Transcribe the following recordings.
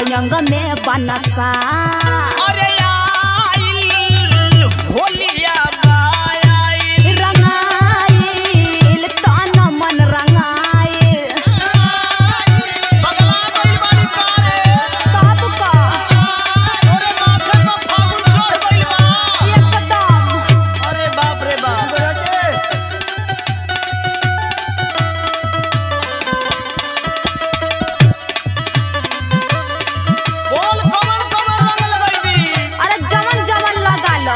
अंग में बनसा अरे आइल होलिया बाइल रंगाइल तन मन रंगाइल बगला गइल बाड़ी कारे तब का तोरे माथे पर फागुन चढ़ गइल बा एकदम अरे बाप रे बाप बोल कमर कमर रंग लगाइबी अरे जवन जवन लगा लो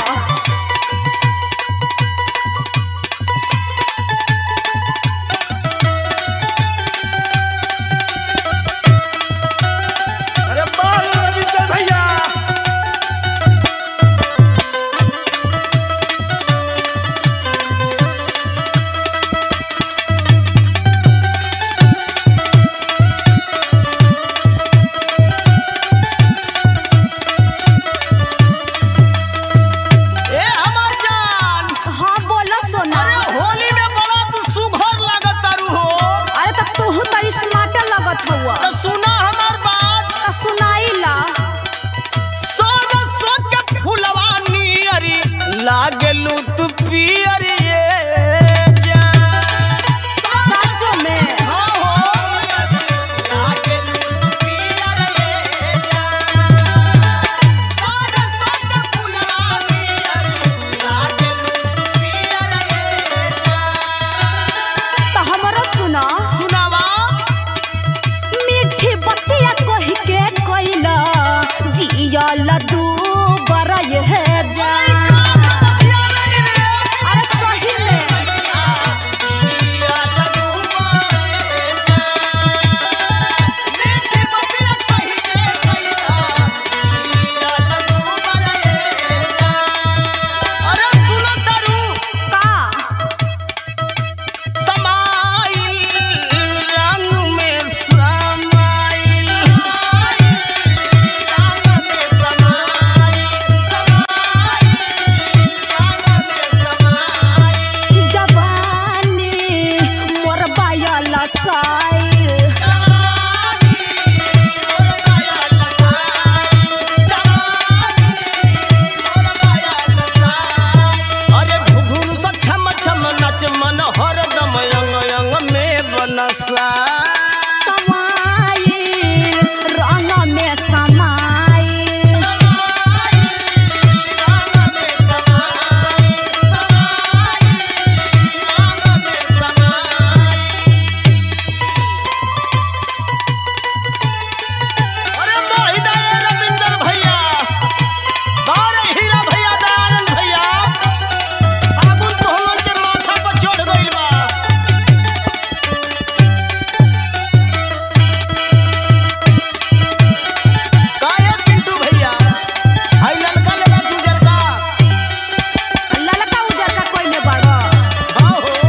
अरे बाल रविंदर भैया ए हमार जान हाँ बोलो सोना अरे होली में बड़ा तू सुघर लागत तारू हो अरे तब तू तो स्मार्ट लगत हुआ तो सुना हमार बात तो सुनाई ला सरसों के फुलवा नियरी लागलू तू पियर ये जान सच में हाँ हो लागलू तू पियर ये जान सरसों के फुलवा नियरी लागलू तू पियर ये जान तो हमरो सुना सुनावा मीठी बतिया कही के कोइला जिया लड्डू बड़ा ये जा अरे सही में का जवानी मोर बायल साइल अरे घुघुरु सा छम छम नच मन हरदम अंग अंग में बनसा समाइल रंग में समाइल अरे मोहिदा रविंदर भैया बारे हीरा भैया दयानंद भैया फागुन तो हमन के माथा पर चढ़ गइल बा काहे पिंटू भैया हाय ललका लेला गुजर का ललका उजर का कोई ने बड़ो हाँ हो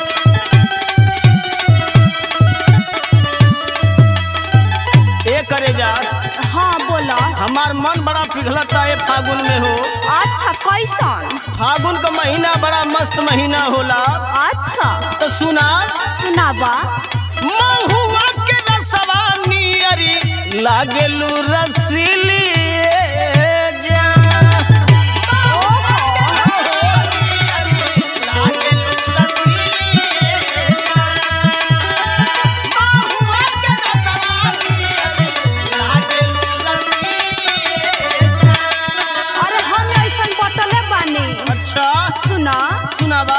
ए करे जा हाँ बोला हमार मन बड़ा पिघलता है फागुन में हो अच्छा कैसन फागुन का महीना बड़ा मस्त महीना होला अच्छा तो सुना सुनाबा महुआ के रसवा नियरी लागलू रसीली अरे हम ऐसन बटले बानी अच्छा सुना सुनावा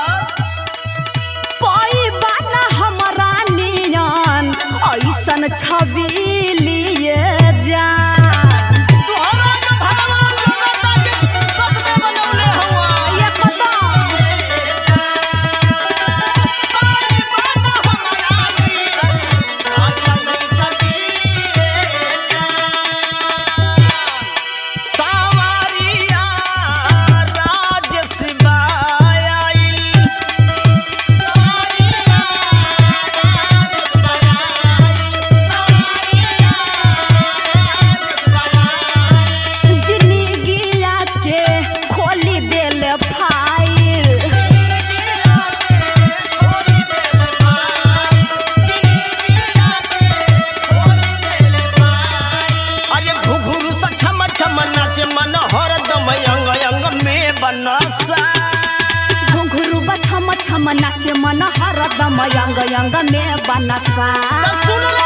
कोई बाना हमरा नियन ऐसन छवि लिए जा तोहरा के भगवान जगता के सत में बनौले हुआ ये कदम सावरिया राज सिबाइल सावरिया राज सिबाइल हरदम यंग यंग में बनसा। तो सुन रे